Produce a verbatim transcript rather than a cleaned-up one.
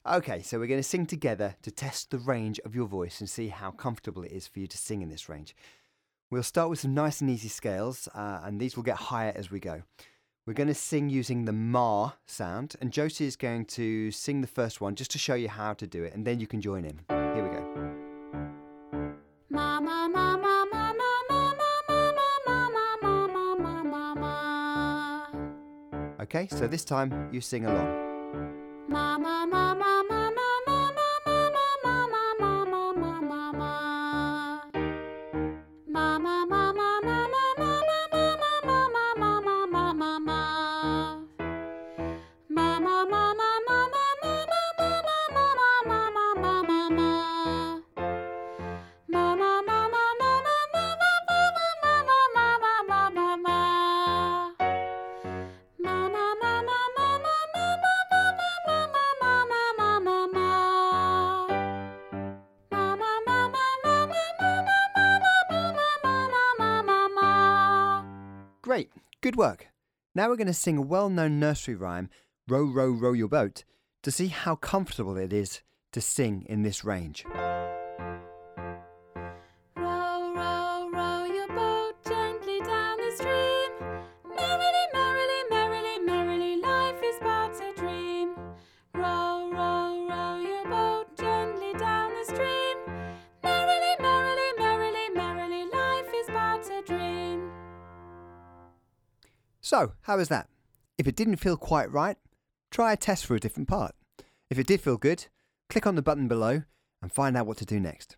Okay, so we're going to sing together to test the range of your voice and see how comfortable it is for you to sing in this range. We'll start with some nice and easy scales, uh, and these will get higher as we go. We're going to sing using the ma sound, and Josie is going to sing the first one just to show you how to do it, and then you can join in. Here we go. Ma ma ma ma ma ma ma ma ma ma ma ma ma ma ma. Okay, so this time you sing along. Ma ma ma ma ma ma ma ma ma ma ma ma ma ma ma ma. Ma ma ma ma ma ma ma ma ma ma ma ma ma ma ma ma ma. Ma ma ma ma ma ma ma ma ma ma ma ma ma ma ma ma. Ma ma ma ma ma ma ma ma ma ma ma ma ma ma ma. Great, good work. Now we're going to sing a well-known nursery rhyme, Row, Row, Row Your Boat, to see how comfortable it is to sing in this range. Row, row, row your boat gently down the stream. Merrily, merrily, merrily, merrily, life is but a dream. Row, row, row your boat gently down the stream. Merrily, merrily, merrily, merrily, life is but a dream. So, how was that? If it didn't feel quite right, try a test for a different part. If it did feel good, click on the button below and find out what to do next.